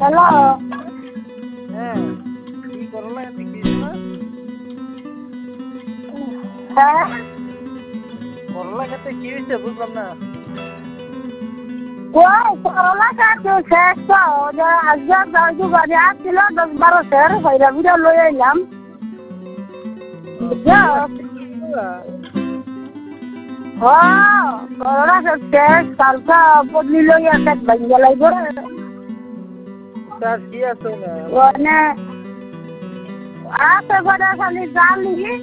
Hello. হ্যাঁ, কি করলা এত কিছু না? হ্যাঁ, করলা খেতে কি হয়েছে বুঝলাম না। ওই করলা গাছ শেষ তো, যে আজকে দশ বাজে আসছিল 10-12 সের কইরা বিড়া লই আইলাম। বুঝছো? করলা গাছ শেষ, কালকে বদলি লই আসে ভাঙ্গা লাগবে। তার কি আছে না? ওনে আছে করে খালি জালি